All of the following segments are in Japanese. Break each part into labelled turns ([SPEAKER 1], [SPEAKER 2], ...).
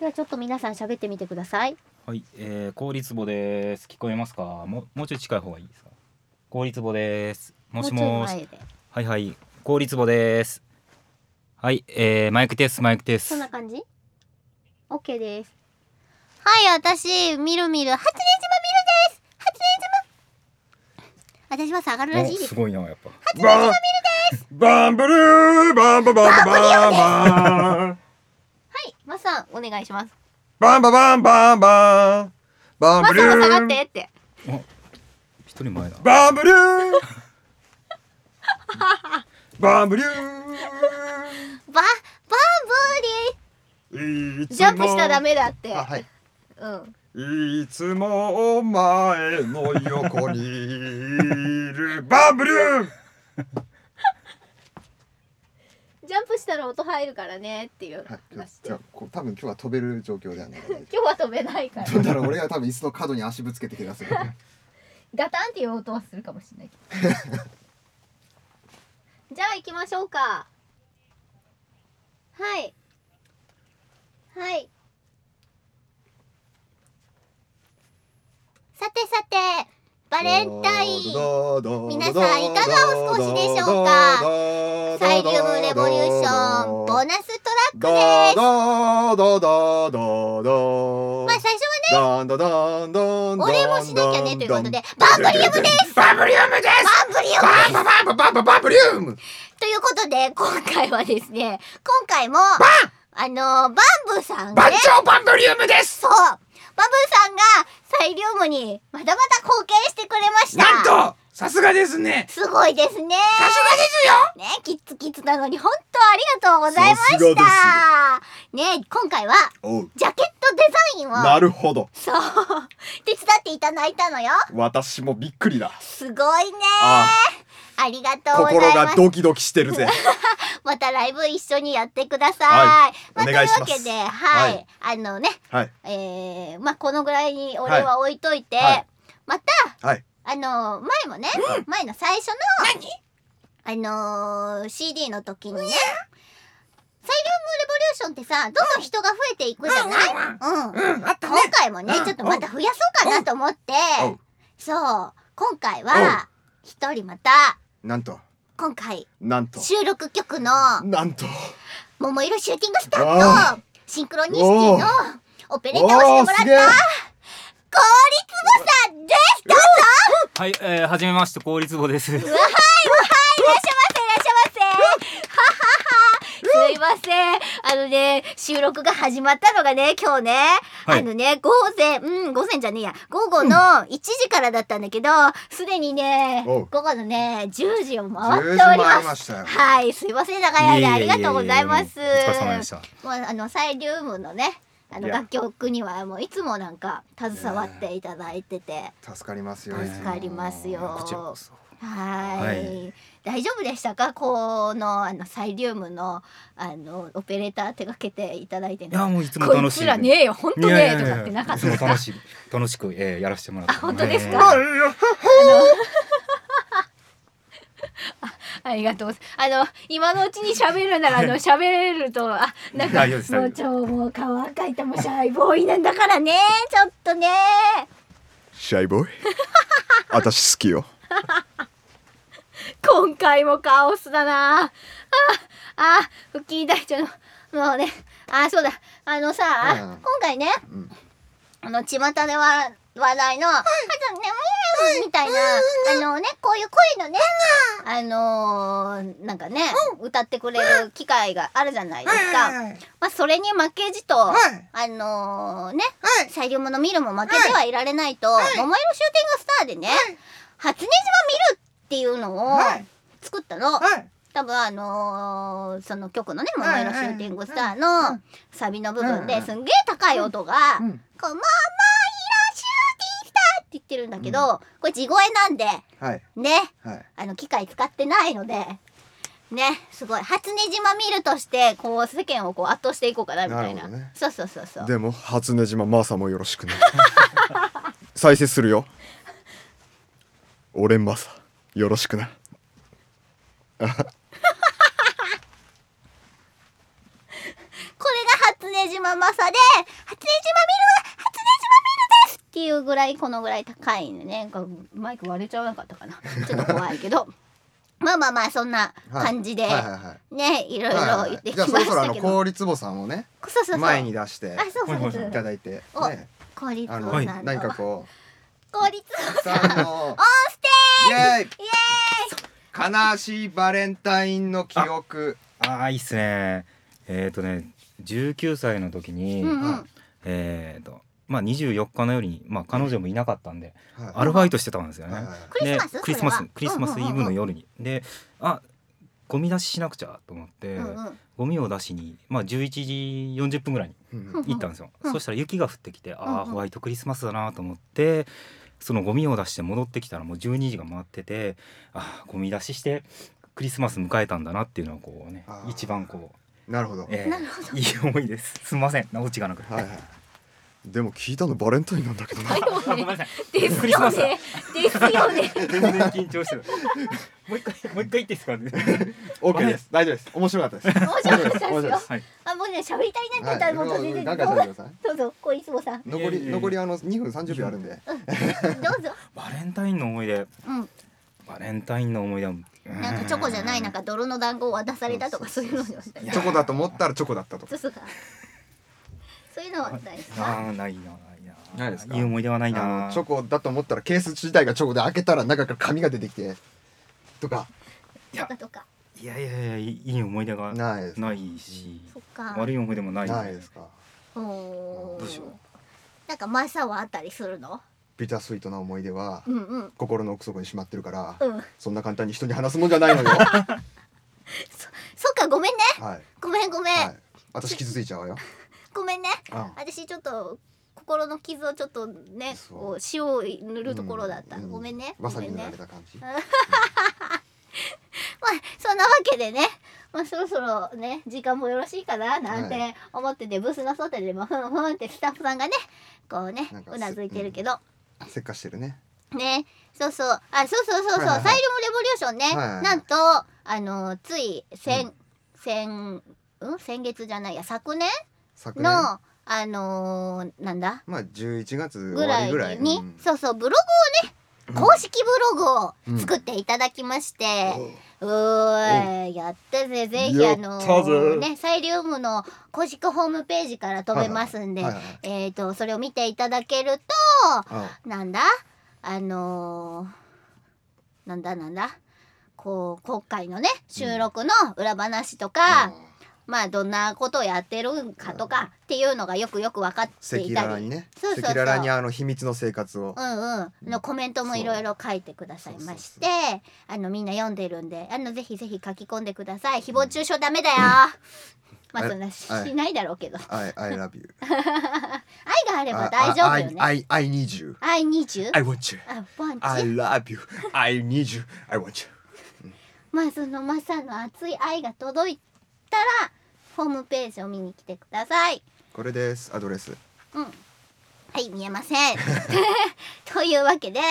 [SPEAKER 1] ではちょっと皆さん喋ってみてください。
[SPEAKER 2] はい、氷壺です。聞こえますか？もうちょい近い方がいいですか？氷壺です。もしもし。はいはい、氷壺です。はい、マイクテストマイクテスト。
[SPEAKER 1] そんな感じ？ OK です。はい、私みるみる初音島みるです。初音島。私は下がるらしいです。
[SPEAKER 2] すごいな、やっぱ。
[SPEAKER 1] 初音島みるです。
[SPEAKER 3] バンブルーバンババンババンバン。
[SPEAKER 1] はい、マさんお願いします。
[SPEAKER 3] バンババンバンバン。バンブルー。
[SPEAKER 1] マさんが下がってって。
[SPEAKER 2] 一人前だ。
[SPEAKER 3] バンブルー。バンブルー。
[SPEAKER 1] バンブリー。ジャンプしたらダメだって。
[SPEAKER 3] あ、はい。
[SPEAKER 1] い
[SPEAKER 3] つもお前の横にいるバンブルー。
[SPEAKER 1] ジャンプしたら音入るからねっていう。
[SPEAKER 3] はい、じゃあ多分今日は飛べる状況ではない。
[SPEAKER 1] 今日は飛べないから。
[SPEAKER 3] 飛んだら俺が多分椅子の角に足ぶつけて怪我する。
[SPEAKER 1] ガタンっていう音はするかもしれないけど。じゃあ行きましょうか。はいはい。さてさて、バレンタイン、皆さんいかがお過ごしでしょうか。サイリウムレボリューションボーナストラックです。まあ最初はね、お礼もしなきゃねということで、バンブリウムです。
[SPEAKER 3] バンブリウムです。
[SPEAKER 1] バンブリウムです。
[SPEAKER 3] バンブリウム
[SPEAKER 1] ということで、今回はですね、今回もバンブさんがね、
[SPEAKER 3] 番長バンブリウムです。
[SPEAKER 1] そう、バンブさんがサイリウムにまたまた貢献してくれました。
[SPEAKER 3] なんとさすがですね。
[SPEAKER 1] すごいですね。
[SPEAKER 3] さすがですよ。
[SPEAKER 1] ね、キッズキッズなのに本当ありがとうございました。ね、今回はジャケットデザインを、
[SPEAKER 3] なるほど、
[SPEAKER 1] そう手伝っていただいたのよ。
[SPEAKER 3] 私もびっくりだ。
[SPEAKER 1] すごいね。ありがとうございます。
[SPEAKER 3] 心がドキドキしてるぜ。
[SPEAKER 1] またライブ一緒にやってください。
[SPEAKER 3] お願いします。
[SPEAKER 1] というわけで、はい、まあこのぐらいに俺は置いといて、また、前もね、前の最初のCD の時にね、サイリウムレボリューションってさ、どんどん人が増えていくじゃない？今回もね、ちょっとまた増やそうかなと思って、そう、今回は一人また、
[SPEAKER 3] なんと
[SPEAKER 1] 今回収録曲の桃色シューティングスターとシンクロニシティのオペレーターをしてもらった氷壺さんです。どうぞ。
[SPEAKER 2] はい、はじめまして、氷壺です。
[SPEAKER 1] はい、いらっしゃいませ、いらっしゃいませ。すいません、収録が始まったのがね、今日ね、午前じゃねえや、午後の1時からだったんだけど、すでにね、午後のね、10時を回っております。はい、すいません、長い間ありがとうございます。
[SPEAKER 2] お疲れ様でした。
[SPEAKER 1] もうサイリウムのね、楽曲にはもういつもなんか携わっていただいてて、
[SPEAKER 3] 助かりますよ。
[SPEAKER 1] 助かりますよ。
[SPEAKER 2] こちらこそ。
[SPEAKER 1] はい、大丈夫でしたか？このサイリウムのオペレーター手掛けていただいて、
[SPEAKER 2] いやもういつも楽しい。
[SPEAKER 1] こいつらねえよ、本当ねえとかってなかったですか？
[SPEAKER 2] 楽しくやらせてもらって。
[SPEAKER 1] 本当ですか？ありがとうございます。今のうちに喋るなら喋れるとなんかもう顔赤いともシャイボーイなんだからね、ちょっとね。
[SPEAKER 3] シャイボーイ。私好きよ。
[SPEAKER 1] 今回もカオスだな。復帰大長のもうね、そうだ、今回ね、巷では話題のみたいなこういう声のね、なんかね、歌ってくれる機会があるじゃないですか。まあそれに負けじとサイリウムのミルも負けてはいられないと、桃色シューティングスターでね、初音島ミルっていうのを作ったの。多分その曲のね、桃色シューティングスターのサビの部分ですんげえ高い音がこう、桃色シューティングスターって言ってるんだけど、これ地声なんでね、機械使ってないのでね、すごい初音島ミルとしてこう世間をこう圧倒していこうかなみたいな。そう。
[SPEAKER 3] でも初音島マーサもよろしくね。再生するよ。俺マサよろしくな。
[SPEAKER 1] これが初音島島マサで初音島見るですっていうぐらいこのぐらい高いのね。マイク割れちゃわなかったかな。ちょっと怖いけど。まあそんな感じでね、いろいろ言ってきましたけど。
[SPEAKER 3] じゃあそろそろ氷壺さんをね前に出していただいて、
[SPEAKER 1] 氷壺さん
[SPEAKER 3] 何かこう
[SPEAKER 1] 氷壺さんのオンステージ、イエ
[SPEAKER 3] ーイ。悲しいバレンタインの記憶。
[SPEAKER 2] いいっすね。19歳の時にまあ24日の夜に彼女もいなかったんでアルバイトしてたんですよね。クリスマスイブの夜にでゴミ出ししなくちゃと思ってゴミを出しに11時40分ぐらいに行ったんですよ。そしたら雪が降ってきてホワイトクリスマスだなと思ってそのゴミを出して戻ってきたらもう12時が回っててゴミ出ししてクリスマス迎えたんだなっていうのはこうね一番こう
[SPEAKER 3] なるほど、
[SPEAKER 2] いい思いです。すみませんオチがなくて、
[SPEAKER 3] でも聞いたのバレンタインなんだけどな。
[SPEAKER 2] ごめんなさい。
[SPEAKER 1] ですよね。ですよね。
[SPEAKER 2] 全然緊張してる。もう一回言っていいですか。
[SPEAKER 3] OK です。大丈夫です。面白かったです。
[SPEAKER 1] 面白かったですよ。もうね喋りたいなって言ったらもう全然。
[SPEAKER 3] なんか喋ってください。
[SPEAKER 1] どうぞ小磯さん。
[SPEAKER 3] 残り2分30秒あるんで。
[SPEAKER 1] どうぞ。
[SPEAKER 2] バレンタインの思い出。バレンタインの思い出。
[SPEAKER 1] なんかチョコじゃないなんか泥の団子を渡されたとかそういうの。チ
[SPEAKER 3] ョコだと思ったらチョコだったとか。
[SPEAKER 1] そういうのはないです
[SPEAKER 2] か。ないですか。いい思い出はないな。
[SPEAKER 3] チョコだと思ったらケース自体がチョコで開けたら中から紙が出てきてとか。
[SPEAKER 2] いやいい思い出がないし、悪い思い出もない
[SPEAKER 3] ですか。
[SPEAKER 1] どうしよう。なんかマサはあったりするの？
[SPEAKER 3] ビタースイートな思い出は心の奥底にしまってるからそんな簡単に人に話すもんじゃないのよ。
[SPEAKER 1] そっかごめんね。ごめん。
[SPEAKER 3] 私傷ついちゃうよ。
[SPEAKER 1] ごめんね。私ちょっと心の傷をちょっとね、塩を塗るところだった。ごめんね。
[SPEAKER 3] わさび塗られた感じ。
[SPEAKER 1] そんなわけでね、そろそろね時間もよろしいかななんて思ってて、ブースの外でもふんふんってスタッフさんがねこうねうなずいてるけど、
[SPEAKER 3] せっかしてるね。
[SPEAKER 1] ね、そうサイリウムレボリューションね、なんとつい先月じゃないや昨年のなんだ
[SPEAKER 3] 11月
[SPEAKER 1] ぐらいにブログをね公式ブログを作っていただきまして、やったぜ。ぜひねサイリウムの公式ホームページから飛べますんで、それを見ていただけるとなんだこう今回のね収録の裏話とか、どんなことをやってるかとかっていうのがよく分かっていたり、
[SPEAKER 3] 赤裸々に秘密の生活を
[SPEAKER 1] のコメントもいろいろ書いてくださいまして、みんな読んでるんでぜひ書き込んでください。誹謗中傷ダメだよ。そんなしないだろうけど。
[SPEAKER 3] I love you。
[SPEAKER 1] 愛があれば大丈夫よね。
[SPEAKER 3] I need you。
[SPEAKER 1] I need you。
[SPEAKER 3] I want you。I love you。I need you。I want you。
[SPEAKER 1] そのマサの熱い愛が届いたらホームページを見に来てください。
[SPEAKER 3] これです、アドレス。
[SPEAKER 1] はい見えません。というわけで、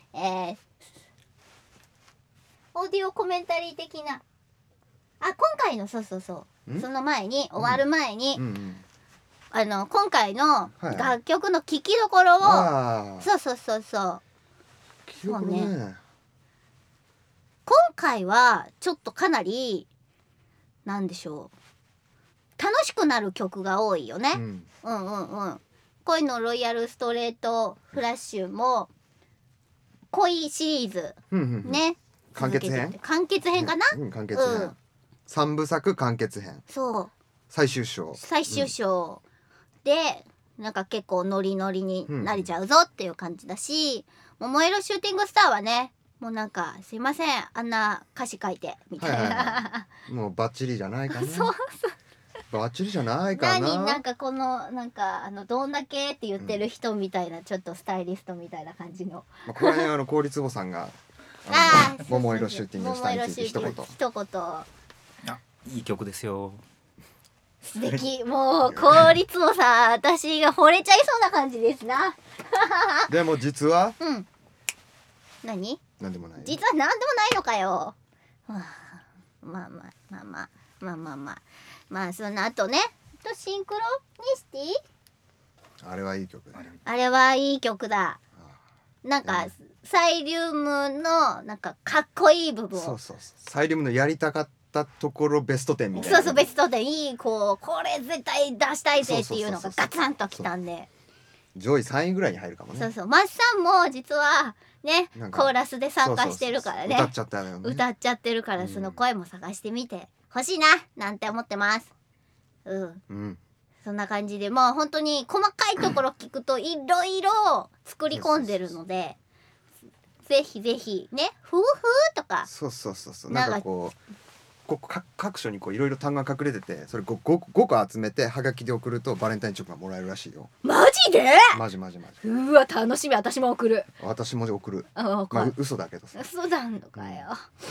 [SPEAKER 1] オーディオコメンタリー的な今回のその前に終わる前に、今回の楽曲の聴きどころをそうね。今回はちょっとかなりなんでしょう、楽しくなる曲が多いよね。恋のロイヤルストレートフラッシュも恋シリーズね、
[SPEAKER 3] 完結編
[SPEAKER 1] かな。
[SPEAKER 3] 完結編3部作完結編、
[SPEAKER 1] そう
[SPEAKER 3] 最終章
[SPEAKER 1] でなんか結構ノリノリになれちゃうぞっていう感じだし、桃色シューティングスターはねもうなんかすいませんあんな歌詞書いてみたいな、
[SPEAKER 3] もうバッチリじゃないかな。バッチリじゃないかな。
[SPEAKER 1] なんかこのなんかどんだけって言ってる人みたいな、ちょっとスタイリストみたいな感じの、
[SPEAKER 3] これね氷壺さんが桃色シューティングスターについて一言
[SPEAKER 2] いい曲ですよ。
[SPEAKER 1] 素敵。もう氷壺さん私が惚れちゃいそうな感じですな。
[SPEAKER 3] でも実は
[SPEAKER 1] 何？
[SPEAKER 3] なんでもない。
[SPEAKER 1] 実はなんでもないのかよ。まあその後ねトシンクロニシティ、
[SPEAKER 3] あれはいい曲だね。
[SPEAKER 1] あれはいい曲だ。なんか、サイリウムのなんかかっこいい部分を、
[SPEAKER 3] そうそうそう、サイリウムのやりたかったところベスト10みたいな。
[SPEAKER 1] そうそう、ベストでいい、これ絶対出したいぜっていうのがガツンときたんで、
[SPEAKER 3] 上位3位ぐらいに入るかもね。
[SPEAKER 1] そうそう、マッサンも実はね
[SPEAKER 3] なんか
[SPEAKER 1] コーラスで参加してるからね、
[SPEAKER 3] 歌っちゃったよね。
[SPEAKER 1] 歌っちゃってるから、その声も探してみてほしいななんて思ってます。
[SPEAKER 3] うん。
[SPEAKER 1] そんな感じで、もう本当に細かいところ聞くといろいろ作り込んでるので、ぜひぜひね、ふうふうとか、
[SPEAKER 3] そう、なんかこう各所にこういろいろ単語が隠れてて、それ 5個集めてハガキで送るとバレンタインチョコがもらえるらしいよ。
[SPEAKER 1] マジで？
[SPEAKER 3] マジ。
[SPEAKER 1] うわ楽しみ、私も送る。
[SPEAKER 3] 私も送る。
[SPEAKER 1] ま
[SPEAKER 3] まあ嘘だけどさ。
[SPEAKER 1] 嘘なのかよ。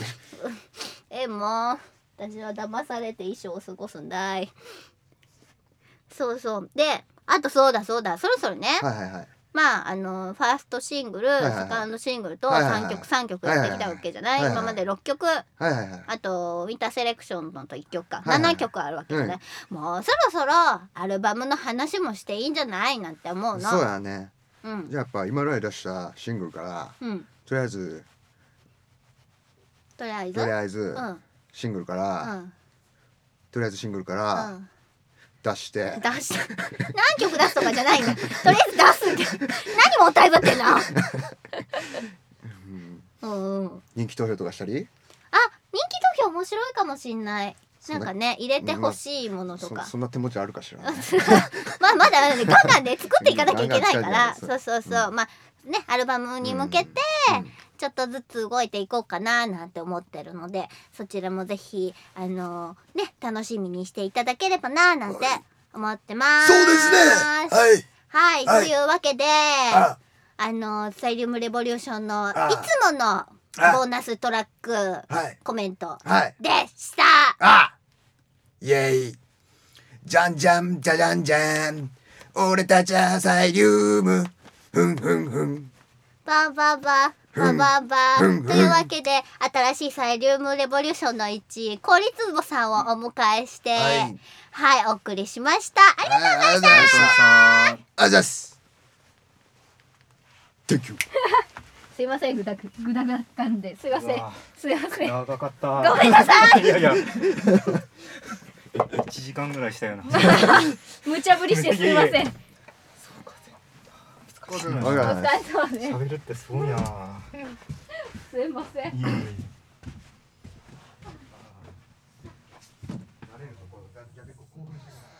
[SPEAKER 1] もう私は騙されて一生を過ごすんだい。そうで、あとそうだそろそろね、まあファーストシングル、セカンドシングルと3曲やってきたわけじゃない。今まで6曲、あとウィンターセレクションのと1曲か、7曲あるわけじゃない。もうそろそろアルバムの話もしていいんじゃないなんて思うの。
[SPEAKER 3] そうやね。
[SPEAKER 1] じゃ
[SPEAKER 3] あやっぱ今まで出したシングルから、とりあえずシングルから、とりあえずシングルから出して
[SPEAKER 1] 何曲出すとかじゃないんだ。とりあえず出すって何もったいぶってんな。
[SPEAKER 3] 人気投票とかしたり、
[SPEAKER 1] 人気投票面白いかもしんない。なんかね、入れてほしいものとか、
[SPEAKER 3] そんな手持ちあるかしら。
[SPEAKER 1] まだガンガンで作っていかなきゃいけないから、そうまあね、アルバムに向けてちょっとずつ動いていこうかななんて思ってるので、そちらもぜひ楽しみにしていただければななんて思ってます。
[SPEAKER 3] そうですね。
[SPEAKER 1] はい、というわけでサイリウムレボリューションのいつものボーナストラックコメントでした。
[SPEAKER 3] イエイ、じゃんじゃんじゃじゃんじゃん、俺たちはサイリウム、ふんふんふん、
[SPEAKER 1] ババババババというわけで、新しいサイリウムレボリューションの1位、コリツボさんをお迎えして、お送りしました。ありがとうございました。
[SPEAKER 3] ありがとうございます。Thank you。
[SPEAKER 1] すいません、ぐだぐだかんで、すいません。
[SPEAKER 2] 長かった。
[SPEAKER 1] ごめんなさい。
[SPEAKER 2] いや1時間ぐらいしたよな。
[SPEAKER 1] 無茶ぶりしてすいません。
[SPEAKER 2] お疲れ様です。喋るってすごいな。
[SPEAKER 1] すいません。
[SPEAKER 3] 慣れるところ逆に興奮してる。